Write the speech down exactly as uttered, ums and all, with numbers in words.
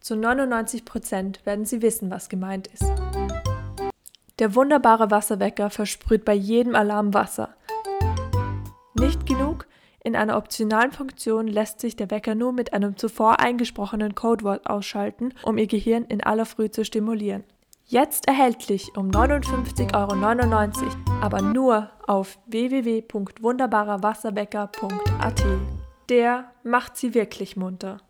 Zu neunundneunzig Prozent werden Sie wissen, was gemeint ist. Der wunderbare Wasserwecker versprüht bei jedem Alarm Wasser. Nicht genug? In einer optionalen Funktion lässt sich der Wecker nur mit einem zuvor eingesprochenen Codewort ausschalten, um Ihr Gehirn in aller Früh zu stimulieren. Jetzt erhältlich um neunundfünfzig Euro neunundneunzig, aber nur auf w w w punkt wunderbarer wasserwecker punkt a t. Der macht Sie wirklich munter.